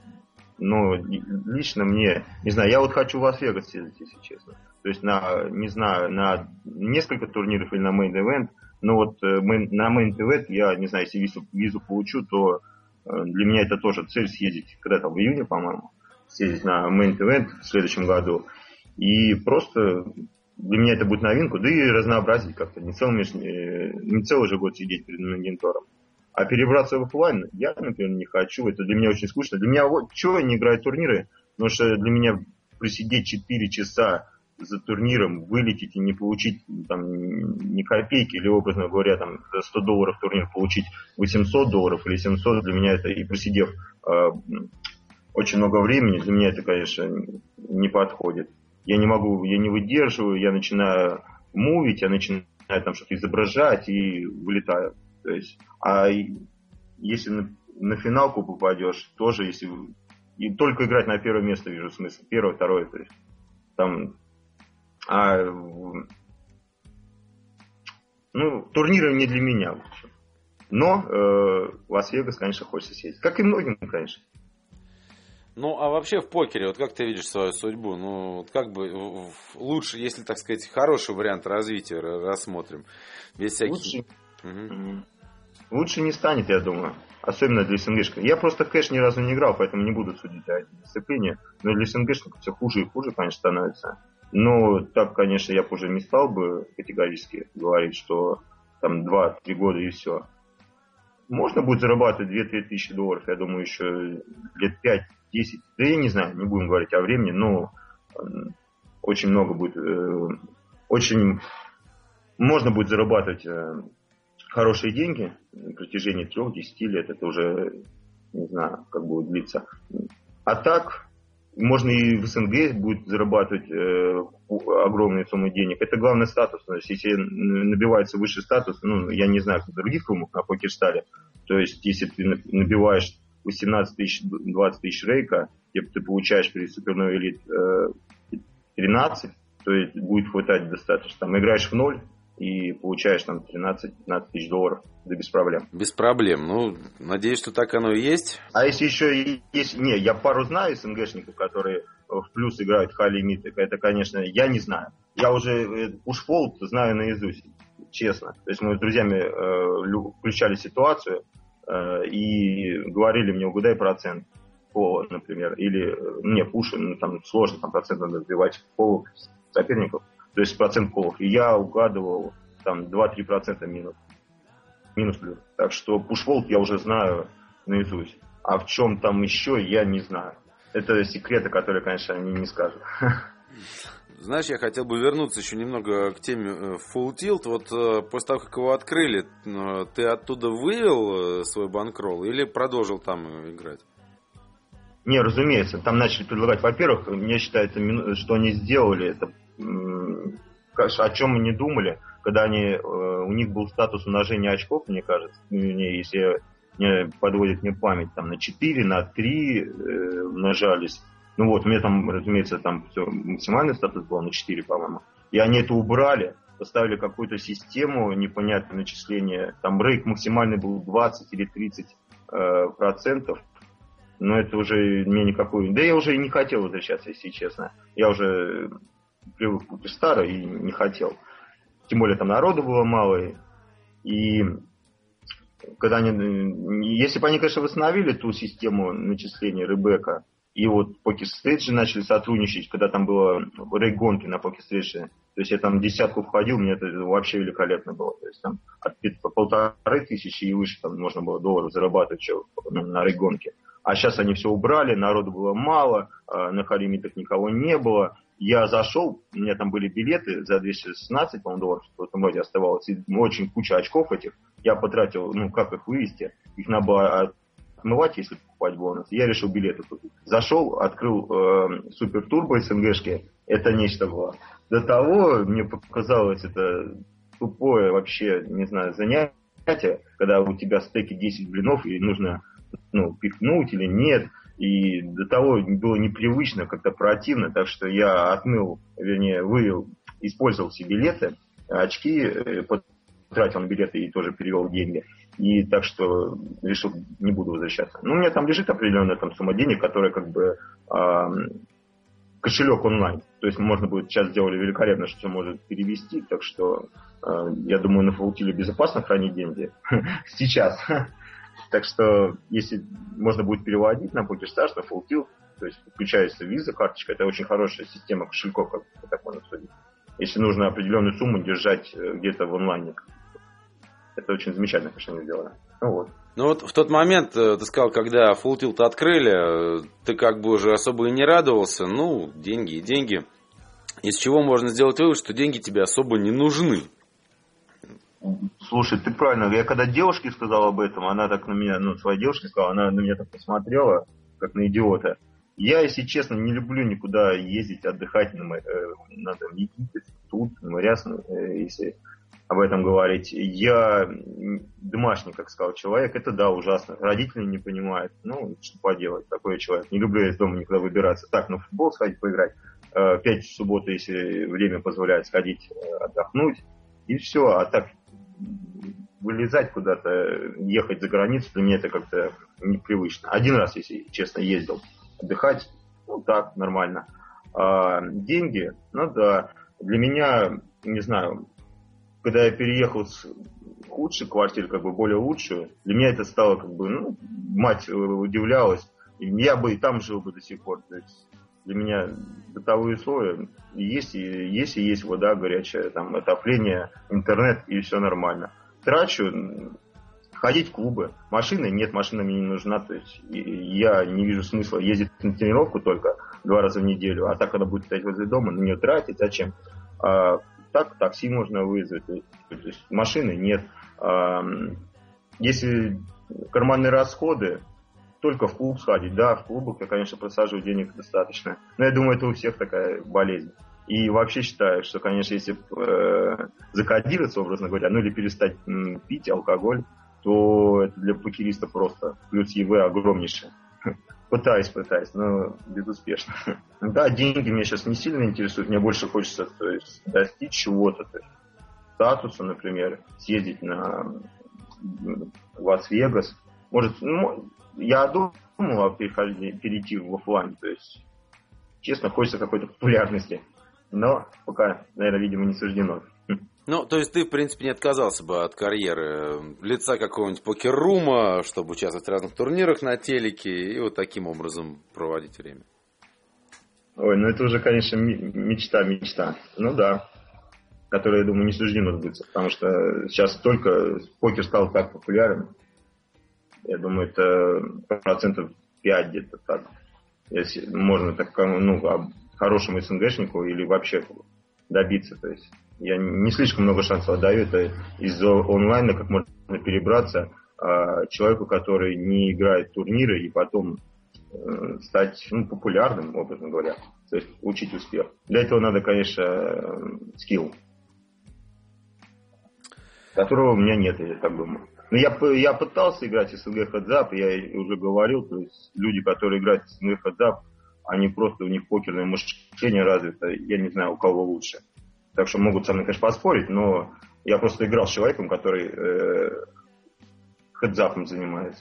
Но лично мне, не знаю, я вот хочу в Лас-Вегас съездить, если честно. То есть на, не знаю, на несколько турниров или на мейн-эвент. Но вот мы, на мейн-эвент я, не знаю, если визу, визу получу, то для меня это тоже цель съездить, когда там в июне, по-моему, съездить на мейн-эвент в следующем году. И просто для меня это будет новинку, да и разнообразить как-то. Не целый, не целый же год сидеть перед монитором. А перебраться в офлайн я, например, не хочу. Это для меня очень скучно. Для меня вот чего я не играю в турниры, потому что для меня просидеть четыре часа за турниром, вылететь и не получить там ни копейки, или, образно говоря, там за сто долларов турнир получить восемьсот долларов или семьсот, для меня это, и просидев э, очень много времени, для меня это, конечно, не подходит. Я не могу, я не выдерживаю, я начинаю мувить, я начинаю там что-то изображать и вылетаю. То есть, а если на, на финалку попадешь, тоже если и только играть на первое место вижу смысл, первое, второе, то есть там, а, ну турниры не для меня, в общем. Но э, Лас-Вегас, конечно, хочется съездить, как и многим, конечно. Ну, а вообще в покере, вот как ты видишь свою судьбу? Ну, вот как бы лучше, если, так сказать, хороший вариант развития рассмотрим, без всяких... Лучше... Угу. Лучше не станет, я думаю. Особенно для СНГшка. Я просто в кэш ни разу не играл, поэтому не буду судить о этой дисциплине. Но для СНГшников все хуже и хуже, конечно, становится. Но так, конечно, я бы уже не стал бы категорически говорить, что там два-три года и все. Можно будет зарабатывать две-три тысячи долларов, я думаю, еще лет пять-десять. Да я не знаю, не будем говорить о времени, но очень много будет... Очень... Можно будет зарабатывать... хорошие деньги на протяжении трех-десяти лет, это уже, не знаю, как будет длиться. А так, можно и в СНГ будет зарабатывать э, огромные суммы денег. Это главный статус. То есть, если набивается высший статус, ну, я не знаю, как в других румах на Покерстаре, то есть, если ты набиваешь восемнадцать тысяч, двадцать тысяч рейка, где ты получаешь при Суперновой Элит э, тринадцать, то есть, будет хватать достаточно. Там играешь в ноль, и получаешь там тринадцать-пятнадцать тысяч долларов, да без проблем. Без проблем. Ну, надеюсь, что так оно и есть. А если еще есть... Не, я пару знаю СНГшников, которые в плюс играют хай-лимиты. Это, конечно, я не знаю. Я уже пуш-фолд знаю наизусть, честно. То есть мы с друзьями э, включали ситуацию э, и говорили мне, угадай процент пола, например. Или, не, пуш, ну, там сложно, там процент надо сбивать полов соперников. То есть процент колов. И я угадывал там два-три процента минус. Минус плюс. Так что пуш-фолд я уже знаю наизусть. А в чем там еще, я не знаю. Это секреты, которые, конечно, они не скажут. Знаешь, я хотел бы вернуться еще немного к теме Full Tilt. Вот после того, как его открыли, ты оттуда вывел свой банкролл или продолжил там играть? Не, разумеется. Там начали предлагать. Во-первых, мне считается, что они сделали это, о чем мы не думали, когда они, у них был статус умножения очков, мне кажется, если не подводит мне память, там на четыре, на три э, умножались. Ну вот, у меня там, разумеется, там все, максимальный статус был на четыре, по-моему. И они это убрали, поставили какую-то систему непонятное начисление. Там рейк максимальный был двадцать или тридцать э, процентов. Но это уже мне никакую... Да я уже и не хотел возвращаться, если честно. Я уже привык к PokerStars и не хотел. Тем более там народу было мало. И когда они... Если бы они, конечно, восстановили ту систему начисления Ребекка, и вот PokerStage начали сотрудничать, когда там было рейд-гонки на PokerStage. То есть я там в десятку входил, мне это вообще великолепно было. То есть там от полторы тысячи и выше там можно было долларов зарабатывать на рейд-гонке. А сейчас они все убрали, народу было мало, на халимитах никого не было. Я зашел, у меня там были билеты за двести шестнадцать, по-моему, долларов, в этом роде оставалось. И очень куча очков этих. Я потратил, ну, как их вывести. Их надо было отмывать, если покупать бонус. Я решил билеты купить. Зашел, открыл э, Супер Турбо СНГшки. Это нечто было. До того мне показалось это тупое вообще, не знаю, занятие, когда у тебя стеки десять блинов и нужно, ну, пихнуть или нет. И до того было непривычно, как-то противно, так что я отмыл, вернее, вывел, использовал все билеты, очки, потратил на билеты и тоже перевел деньги. И так что решил, не буду возвращаться. Ну, у меня там лежит определенная там сумма денег, которая как бы э, кошелек онлайн. То есть можно будет, сейчас сделали великолепно, что все может перевести, так что э, я думаю, на Фаутиле безопасно хранить деньги сейчас. Так что, если можно будет переводить на PokerStars, на Full то есть включается виза, карточка, это очень хорошая система кошельков, как так можно судить. Если нужно определенную сумму держать где-то в онлайне. Это очень замечательно, конечно, они сделали. Ну вот. Ну вот в тот момент, ты сказал, когда Full Tilt открыли, ты как бы уже особо и не радовался. Ну, деньги и деньги. Из чего можно сделать вывод, что деньги тебе особо не нужны? Слушай, ты правильно. Я когда девушке сказал об этом, она так на меня, ну, своей девушке сказала, она на меня так посмотрела, как на идиота. Я, если честно, не люблю никуда ездить, отдыхать на, э, на там, Египет, тут, на Мариас, э, если об этом говорить. Я домашний, как сказал человек, это да, ужасно. Родители не понимают. Ну, что поделать, такой человек. Не люблю из дома никуда выбираться. Так, ну, в футбол сходить поиграть. Э, пять в субботу, если время позволяет, сходить э, отдохнуть. И все. А так вылезать куда-то, ехать за границу, для меня это как-то непривычно. Один раз, если честно, ездил отдыхать, ну так, нормально. А деньги, ну да, для меня, не знаю, когда я переехал с худшей квартиры, как бы более лучшую, для меня это стало как бы, ну, мать удивлялась, я бы и там жил бы до сих пор, то есть для меня бытовые условия есть, и есть, и есть вода горячая, там отопление, интернет, и все нормально. Трачу, ходить в клубы. Машины нет, машина мне не нужна. То есть я не вижу смысла ездить на тренировку только два раза в неделю, а так, когда будет стоять возле дома, на нее тратить, зачем? А, так, такси можно вызвать. То есть машины нет. А, если карманные расходы, только в клуб сходить. Да, в клубах я, конечно, просаживаю денег достаточно. Но я думаю, это у всех такая болезнь. И вообще считаю, что, конечно, если э, закодироваться, образно говоря, ну или перестать м, пить алкоголь, то это для покериста просто плюс ЕВ огромнейшее. Пытаюсь, пытаюсь, но безуспешно. Да, деньги меня сейчас не сильно интересуют, мне больше хочется, то есть, достичь чего-то, то есть, статуса, например, съездить на Лас-Вегас. Может, ну, я думал о перейти в офлайн, то есть, честно, хочется какой-то популярности, но пока, наверное, видимо, не суждено. Ну, то есть ты, в принципе, не отказался бы от карьеры лица какого-нибудь покер-рума, чтобы участвовать в разных турнирах на телеке и вот таким образом проводить время? Ой, ну это уже, конечно, мечта, мечта. Ну да, которая, я думаю, не суждено сбыться, потому что сейчас только покер стал так популярен. Я думаю, это процентов пять где-то так. Если можно так, ну, хорошему СНГшнику или вообще добиться, то есть я не слишком много шансов отдаю, это из онлайна как можно перебраться а, человеку, который не играет в турниры, и потом э, стать, ну, популярным, образно говоря, то есть учить успех. Для этого надо, конечно, скилл, которого у меня нет, я так думаю. Но я, я пытался играть в СНГ хедзап, я уже говорил, то есть люди, которые играют в СНГ хедзап, они просто, у них покерное мышление развито, я не знаю, у кого лучше. Так что могут со мной, конечно, поспорить, но я просто играл с человеком, который э, хедзапом занимается.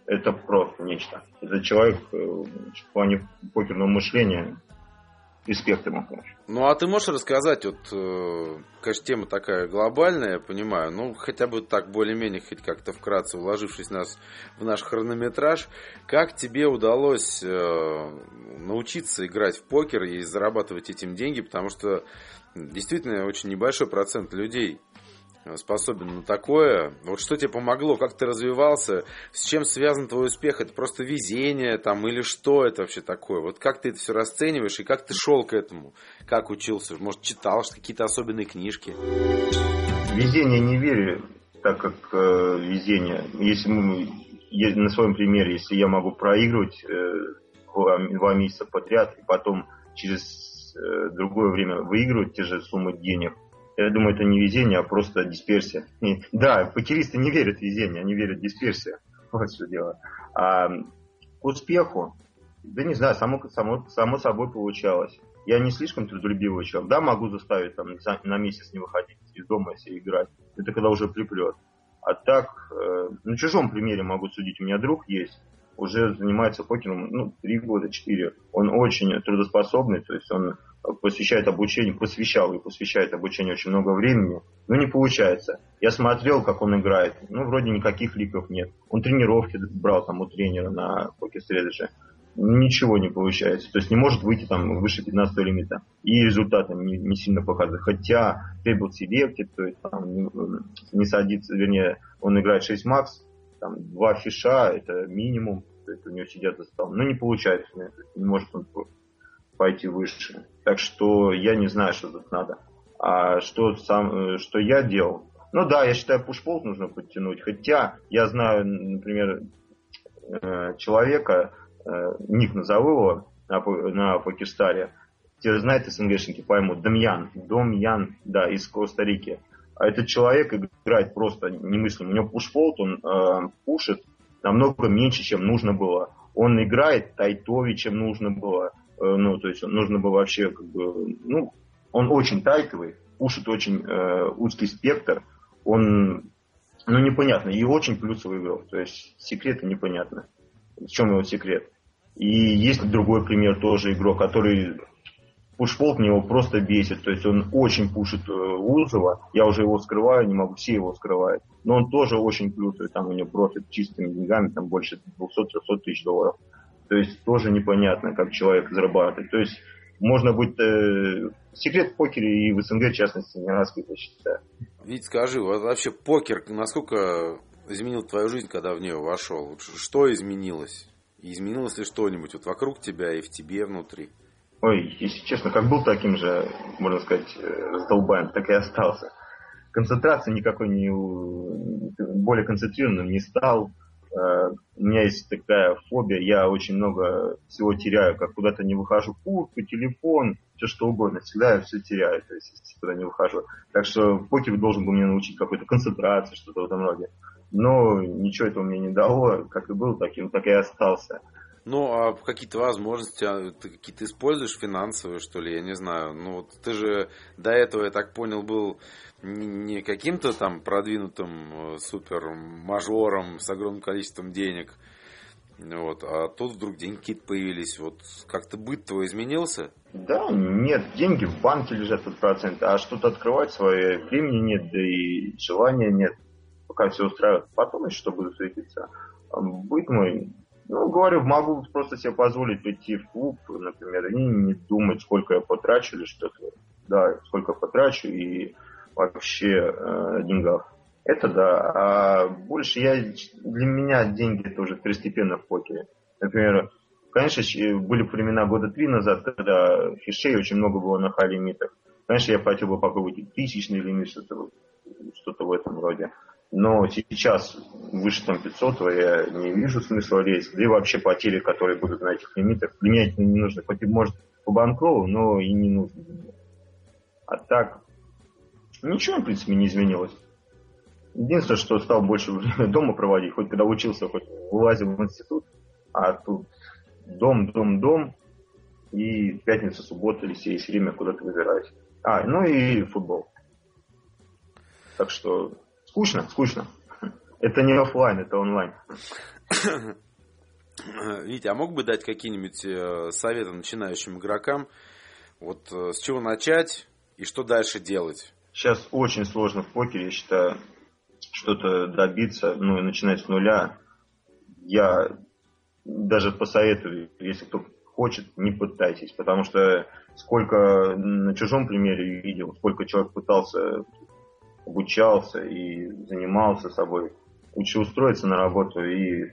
это просто нечто. Это человек в плане покерного мышления респект ему, конечно. Ну, а ты можешь рассказать, вот, конечно, тема такая глобальная, я понимаю, ну, хотя бы так более-менее, хоть как-то вкратце уложившись нас в наш хронометраж, как тебе удалось научиться играть в покер и зарабатывать этим деньги, потому что действительно очень небольшой процент людей способен на такое. Вот что тебе помогло, как ты развивался, с чем связан твой успех? Это просто везение там или что это вообще такое? Вот как ты это все расцениваешь и как ты шел к этому? Как учился? Может, читал какие-то особенные книжки? Везение не верю, так как э, везение, если мы, я, на своем примере, если я могу проигрывать э, два, два месяца подряд и потом через э, другое время выигрывать те же суммы денег, я думаю, это не везение, а просто дисперсия. И, да, покеристы не верят в везение, они верят в дисперсию. Вот что дело. А к успеху, да не знаю, само, само, само собой получалось. Я не слишком трудолюбивый человек. Да, могу заставить там, на месяц не выходить из дома, если играть. Это когда уже приплет. А так, э, на чужом примере могу судить. У меня друг есть, уже занимается покером, ну, три года, четыре. Он очень трудоспособный, то есть он посвящает обучению, посвящал и посвящает обучению очень много времени, но не получается. Я смотрел, как он играет, ну, вроде никаких ликов нет. Он тренировки брал там у тренера на покер-стредже. Ничего не получается. То есть не может выйти там выше пятнадцатого лимита. И результаты не, не сильно показывают. Хотя table selected, то есть там не, не садится, вернее, он играет шесть макс, там два фиша, это минимум, то есть у него сидят за столом. Но не получается, не может он пойти выше. Так что я не знаю, что тут надо. А что, сам, что я делал? Ну да, я считаю, пуш-полт нужно подтянуть. Хотя я знаю, например, человека, ник назову его на, на Покерстаре. Те знают СНГшники, поймут. Дамьян. Домьян, да, из Коста-Рики. А этот человек играет просто немыслимо. У него пуш-полт, он э, пушит намного меньше, чем нужно было. Он играет тайтовее, чем нужно было. Ну, то есть нужно было вообще, как бы, ну, он очень тайтовый, пушит очень э, узкий спектр, он, ну, непонятно, и очень плюсовый игрок, то есть секреты непонятно, в чем его секрет. И есть другой пример, тоже игрок, который пуш-полт него просто бесит, то есть он очень пушит э, Узова, я уже его скрываю, не могу, все его скрывают, но он тоже очень плюсовый, там у него профит чистыми деньгами, там больше двести-триста тысяч долларов. То есть тоже непонятно, как человек зарабатывает. То есть можно быть... Э, секрет в покере и в СНГ, в частности, не раскрыт, я считаю. Вить, скажи, вот вообще покер насколько изменил твою жизнь, когда в нее вошел? Что изменилось? И изменилось ли что-нибудь вот вокруг тебя и в тебе внутри? Ой, если честно, как был таким же, можно сказать, раздолбаем, так и остался. Концентрации никакой не... более концентрированным не стал. У меня есть такая фобия, я очень много всего теряю, как куда-то не выхожу, куртку, телефон, все что угодно, всегда я все теряю, то есть если куда не выхожу. Так что покер должен был меня научить какой-то концентрации, что-то в этом роде. Но ничего этого мне не дало, как и был таким, так и остался. Ну, а какие-то возможности ты какие-то используешь финансовые, что ли, я не знаю. Ну, вот ты же до этого, я так понял, был не каким-то там продвинутым супер-мажором с огромным количеством денег. Вот, а тут вдруг деньги какие-то появились. Вот как-то быт твой изменился? Да, нет, деньги в банке лежат под процент, а что-то открывать свое времени нет, да и желания нет. Пока все устраивает. Потом еще что буду светиться. Быт мой... Ну, говорю, могу просто себе позволить прийти в клуб, например, и не думать, сколько я потрачу или что-то. Да, сколько потрачу и вообще э, деньгах. Это да. А больше я... Для меня деньги тоже второстепенно в покере. Например, конечно, были времена года три назад, когда фишей очень много было на хай-лимитах. Конечно, я хотел бы попробовать тысячный лимит, что-то, что-то в этом роде. Но сейчас выше там пятисотого я не вижу смысла лезть. Да и вообще потери, которые будут на этих лимитах, для меня это не нужно. Хоть и может по банкролу, но и не нужно. А так, ничего, в принципе, не изменилось. Единственное, что стал больше времени дома проводить. Хоть когда учился, хоть вылазил в институт, а тут дом, дом, дом. И пятница, суббота, если есть время, куда-то выбираюсь. А, ну и футбол. Так что... Скучно, скучно. Это не офлайн, это онлайн. Витя, а мог бы дать какие-нибудь советы начинающим игрокам? Вот с чего начать и что дальше делать? Сейчас очень сложно в покере, я считаю, что-то добиться, ну и начинать с нуля. Я даже посоветую, если кто хочет, не пытайтесь, потому что сколько на чужом примере видел, сколько человек пытался, обучался и занимался собой, лучше устроиться на работу и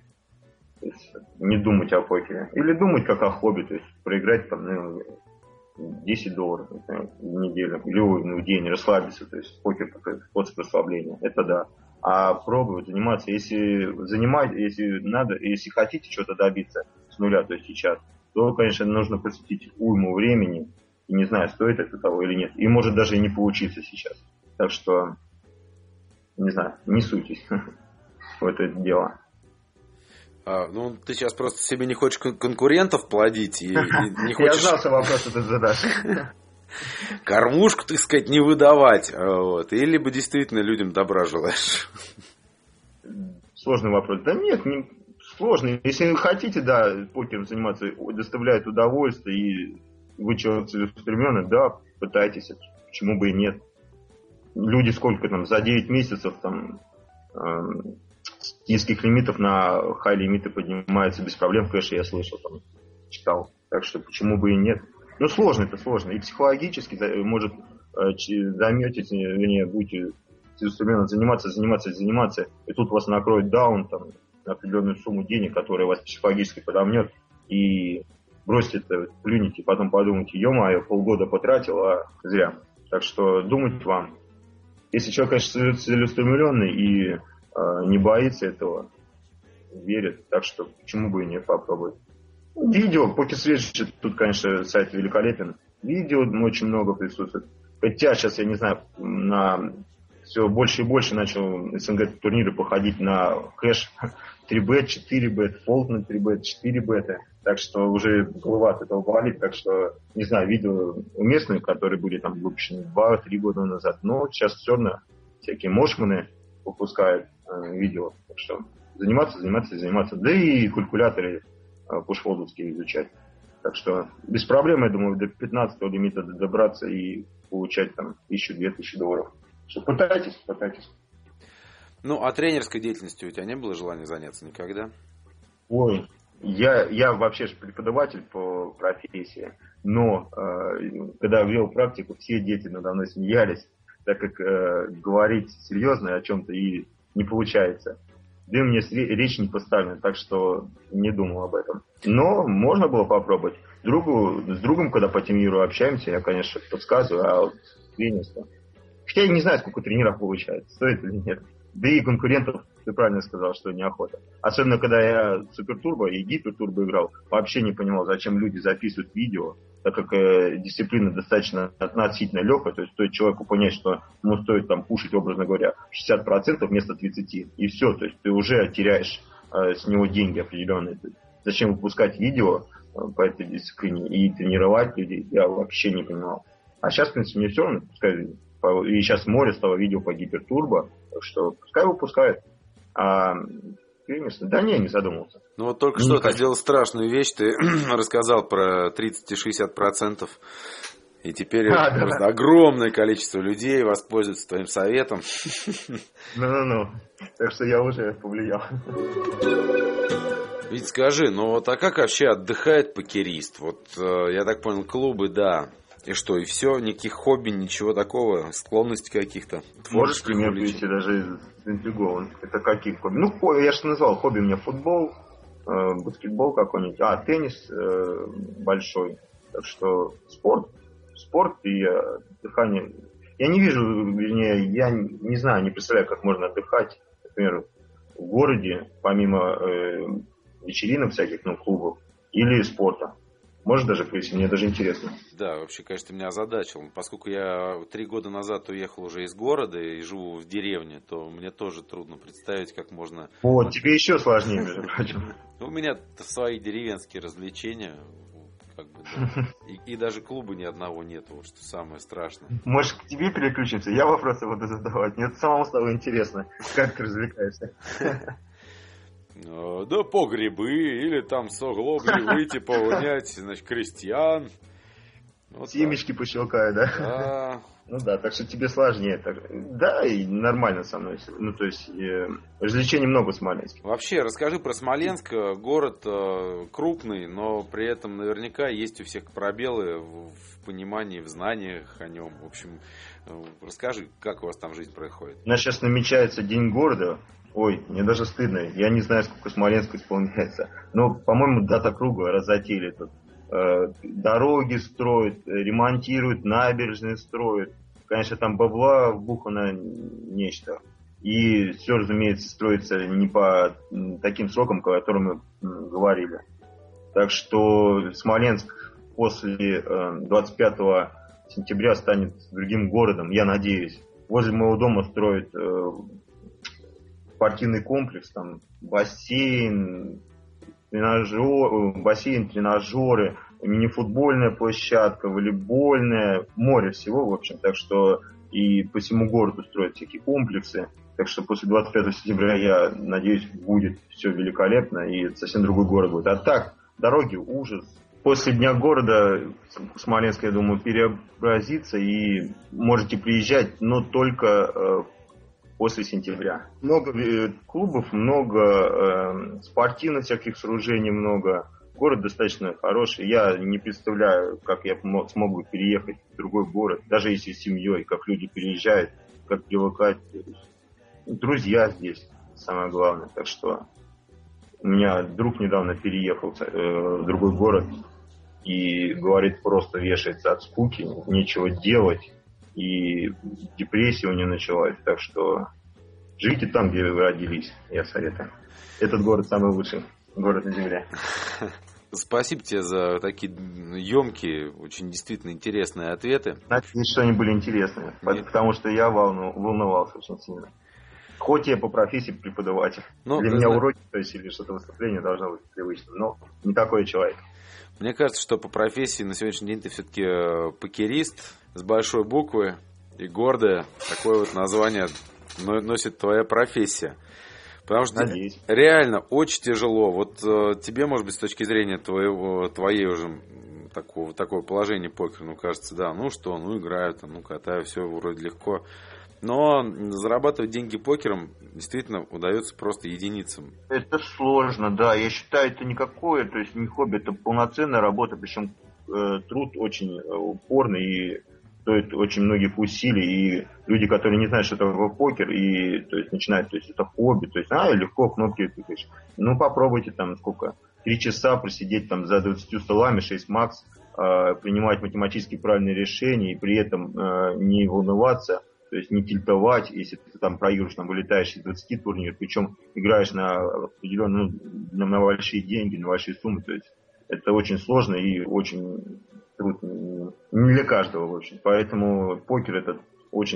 не думать о покере. Или думать как о хобби, то есть проиграть там, ну, десять долларов, например, в неделю, или ну, в день, расслабиться, то есть покер как способ расслабления, это да. А пробовать, заниматься, если занимать, если надо, если хотите что-то добиться с нуля, то есть сейчас, то, конечно, нужно посвятить уйму времени, и не знаю, стоит это того или нет, и может даже и не получиться сейчас. Так что, не знаю, не суйтесь в это дело. А, ну, ты сейчас просто себе не хочешь кон- конкурентов плодить и, и не хочешь... Я знал, что вопрос этот задашь. Кормушку, так сказать, не выдавать. Вот. Или бы действительно людям добра желаешь? Сложный вопрос. Да нет, не сложный. Если вы хотите, да, покером заниматься, доставляет удовольствие, и вы человек целеустремленный, да, пытайтесь. Почему бы и нет. Люди сколько там, за девять месяцев там... Эм, низких лимитов на хай-лимиты поднимаются без проблем, конечно, я слышал, там, читал. Так что почему бы и нет. Ну, сложно это, сложно. И психологически, может, заметите, вернее, будете целеустремленно заниматься, заниматься, заниматься, и тут вас накроет даун, там, на определенную сумму денег, которая вас психологически подомнет, и бросьте это, плюните, потом подумайте, ё-моё, полгода потратил, а зря. Так что думать вам. Если человек, конечно, целеустремленный и не боится этого, верит, так что почему бы и не попробовать. Видео, PokerSwitch, тут, конечно, сайт великолепен. Видео очень много присутствует. Хотя сейчас, я не знаю, на все больше и больше начал СНГ турниры походить на кэш три бет, четыре бет, фолд на три бет, четыре бета. Так что уже голова от этого болит. Так что, не знаю, видео уместные, которые были там выпущены два-три года назад. Но сейчас все равно всякие мошманы выпускают э, видео. Так что заниматься, заниматься, заниматься. Да и калькуляторы э, пушфолдовские изучать. Так что без проблем, я думаю, до пятнадцатого лимита добраться и получать там тысячу-две тысячи долларов. Что пытайтесь, пытайтесь. Ну, а тренерской деятельностью у тебя не было желания заняться никогда? Ой, я, я вообще же преподаватель по профессии, но э, когда вел практику, все дети надо мной смеялись, так как э, говорить серьезно о чем-то и не получается. Да и мне речь не поставлена, так что не думал об этом. Но можно было попробовать. Другу, с другом, когда по Тимиру общаемся, я, конечно, подсказываю, а вот тренерство. Хотя я не знаю, сколько тренеров получается, стоит или нет. Да и конкурентов, ты правильно сказал, что неохота. Особенно, когда я супертурбо и гипертурбо играл, вообще не понимал, зачем люди записывают видео, так как э, дисциплина достаточно относительно легкая, то есть стоит человеку понять, что ему стоит там пушить, образно говоря, шестьдесят процентов вместо тридцати процентов, и все, то есть ты уже теряешь э, с него деньги определенные. Зачем выпускать видео э, по этой дисциплине и тренировать людей, я вообще не понимал. А сейчас, в принципе, мне все равно, пускай, и сейчас море стало видео по гипертурбо, так что пускай выпускают. А конечно, да не, не задумывался. Ну вот только что ты сделал страшную вещь, ты рассказал про тридцать-шестьдесят процентов, и теперь а, просто да. огромное количество людей воспользуются твоим советом. Ну-ну-ну, так что я уже повлиял. Ведь скажи, ну вот а как вообще отдыхает покерист? Вот я так понял, клубы, да. И что, и все? Никаких хобби, ничего такого? Склонностей каких-то? Можешь пример привести, даже заинтригован. Это каких хобби? Ну, я же назвал, хобби у меня футбол, э, баскетбол какой-нибудь, а, теннис э, большой. Так что спорт, спорт и э, дыхание. Я не вижу, вернее, я не знаю, не представляю, как можно отдыхать, например, в городе, помимо э, вечеринок всяких, ну, клубов, или спорта. Может даже прийти, мне даже интересно. Да, вообще, конечно, ты меня озадачил. Поскольку я три года назад уехал уже из города и живу в деревне, то мне тоже трудно представить, как можно... Вот, тебе еще сложнее, между прочим. У меня свои деревенские развлечения, как бы, да. И, и даже клуба ни одного нету, вот что самое страшное. Можешь к тебе переключиться, я вопросы буду задавать. Мне самому стало интересно, как ты развлекаешься. Да по грибы, или там с оглобли выйти поунять, значит, крестьян. Вот семечки пощелкаю, да? Да. Ну да, так что тебе сложнее. Так. Да, и нормально со мной. Ну, то есть, э, развлечений много в Смоленске. Вообще, расскажи про Смоленск. Город э, крупный, но при этом наверняка есть у всех пробелы в, в понимании, в знаниях о нем. В общем, э, расскажи, как у вас там жизнь происходит. У нас сейчас намечается День города. Ой, мне даже стыдно. Я не знаю, сколько Смоленску исполняется. Но, по-моему, дата круглая, разотели тут. Дороги строят, ремонтируют, набережные строят. Конечно, там бабла вбухано нечто. И все, разумеется, строится не по таким срокам, о которых мы говорили. Так что Смоленск после двадцать пятого сентября станет другим городом, я надеюсь. Возле моего дома строят спортивный комплекс, там бассейн, тренажер, бассейн, тренажеры, мини-футбольная площадка, волейбольная, море всего, в общем. Так что и по всему городу строят всякие комплексы. Так что после двадцать пятого сентября, я надеюсь, будет все великолепно и совсем другой город будет. А так, дороги ужас. После Дня города Смоленск, я думаю, преобразится, и можете приезжать, но только после сентября. Много клубов, много э, спортивных всяких сооружений, много. Город достаточно хороший. Я не представляю, как я смогу переехать в другой город, даже если с семьей, как люди переезжают, как привыкать. Друзья здесь, самое главное. Так что у меня друг недавно переехал э, в другой город и говорит, просто вешается от скуки, нечего делать. И депрессия у нее началась. Так что живите там, где вы родились, я советую. Этот город самый лучший город на земле. Спасибо тебе за такие емкие, очень действительно интересные ответы. Надеюсь, что они были интересные, Нет. потому что я волну, волновался очень сильно. Хоть я по профессии преподаватель. Но, Для меня знаешь... уроки, то есть, или что-то выступление должно быть привычным, но не такой человек. Мне кажется, что по профессии на сегодняшний день ты все-таки покерист с большой буквы, и гордое такое вот название носит твоя профессия. Потому что Надеюсь. реально очень тяжело. Вот э, тебе, может быть, с точки зрения твоего, твоей уже такого, такого положения покера, ну, кажется, да, ну что, ну, играю, там, ну, катаю, все вроде легко. Но зарабатывать деньги покером действительно удается просто единицам. Это сложно, да. Я считаю, это никакое, то есть не хобби, это полноценная работа, причем э, труд очень упорный и стоит очень многих усилий, и люди, которые не знают, что такое покер, и то есть начинают, то есть это хобби, то есть, а, легко кнопки тыкаешь. Ну, попробуйте там сколько, три часа просидеть там за двадцатью столами, шесть макс, э, принимать математически правильные решения, и при этом э, не волноваться, то есть не тильтовать, если ты там проигрываешь, там вылетаешь из двадцати турниров, причем играешь на определенные, ну, на большие деньги, на большие суммы, то есть это очень сложно и очень трудно, не для каждого, в общем. Поэтому покер это очень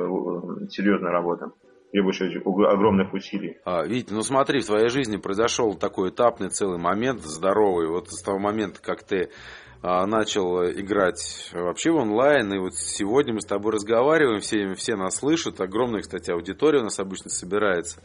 э, серьезная работа, требующая огромных усилий. А, Витя, ну смотри, в твоей жизни произошел такой этапный целый момент, здоровый, вот с того момента, как ты а, начал играть вообще в онлайн, и вот сегодня мы с тобой разговариваем, все, все нас слышат, огромная, кстати, аудитория у нас обычно собирается,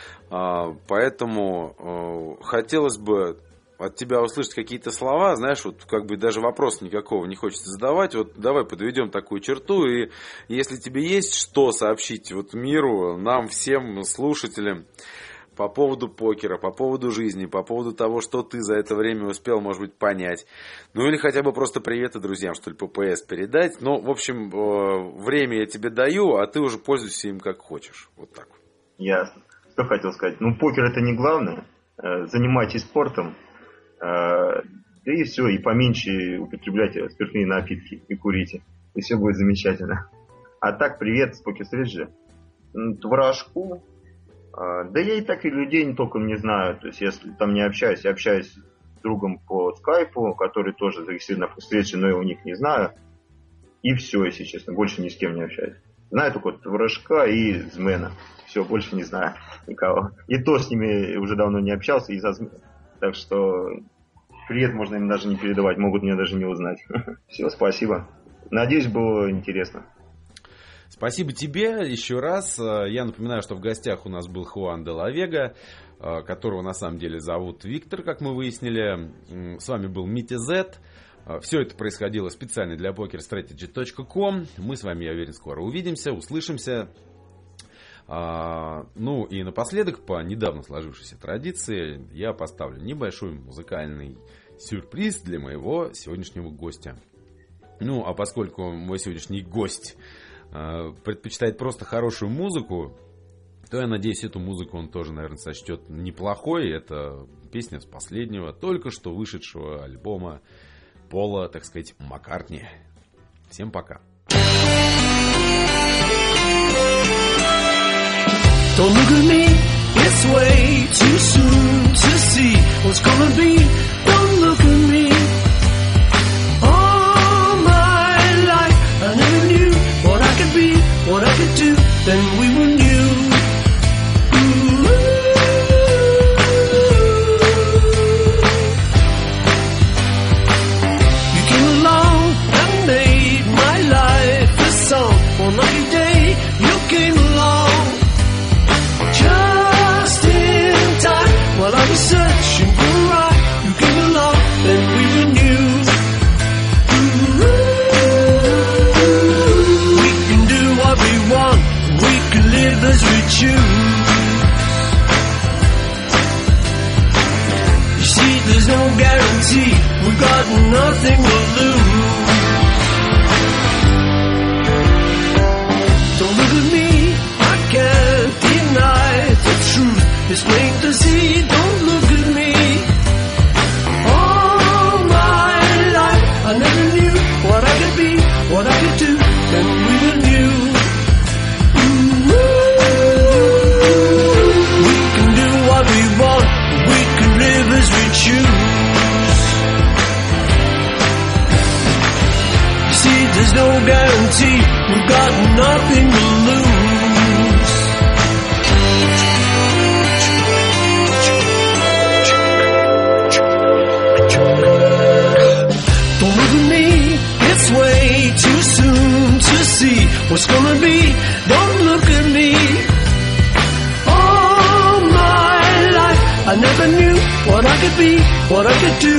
а, поэтому а, хотелось бы от тебя услышать какие-то слова, знаешь, вот как бы даже вопроса никакого не хочется задавать, вот давай подведем такую черту, и если тебе есть что сообщить вот миру, нам, всем слушателям по поводу покера, по поводу жизни, по поводу того, что ты за это время успел, может быть, понять, ну или хотя бы просто приветы друзьям, что ли, по ПС передать, ну, в общем, время я тебе даю, а ты уже пользуйся им как хочешь, вот так. Ясно. Что хотел сказать, ну, покер это не главное, занимайтесь спортом, да и все, и поменьше употребляйте спиртные напитки и курите, и все будет замечательно. А так, привет с покер-стриджи. Творожку. Да я и так и людей толком не знаю, то есть если там не общаюсь, я общаюсь с другом по скайпу, который тоже зарегистрирован на покер-стриджи, но я у них не знаю. И все, если честно, больше ни с кем не общаюсь. Знаю только вот Творожка и Змена. Все, больше не знаю никого. И то с ними уже давно не общался из-за Змена. Так что привет можно им даже не передавать, могут меня даже не узнать. Все, спасибо. Надеюсь, было интересно. Спасибо тебе еще раз. Я напоминаю, что в гостях у нас был Хуан де ла Вега. которого на самом деле зовут Виктор, как мы выяснили. С вами был Митя Зет. Все это происходило специально для покер стратеджи точка ком. Мы с вами, я уверен, скоро увидимся, услышимся. Ну и напоследок, по недавно сложившейся традиции, я поставлю небольшой музыкальный сюрприз для моего сегодняшнего гостя. Ну, а поскольку мой сегодняшний гость предпочитает просто хорошую музыку, то я надеюсь, эту музыку он тоже, наверное, сочтет неплохой. Это песня с последнего, только что вышедшего альбома Пола, так сказать, Маккартни. Всем пока. Don't look at me, it's way too soon to see what's gonna be. Don't look at me. All my life I never knew what I could be, what I could do. Then we were new. One lucky day you came along, just in time. While I was searching for a ride, you came along, then we were new. We can do what we want, we can live as we choose. You see, there's no guarantee, we've got nothing to lose. Don't look at me, I can't deny the truth. It's plain to see, don't look at me. All my life I never knew what I could be, what I could do. Then we were new. Ooh, we can do what we want, we can live as we choose. See, there's no guarantee, we've got nothing to lose. Don't look at me, it's way too soon to see what's gonna be. Don't look at me. All my life I never knew what I could be, what I could do.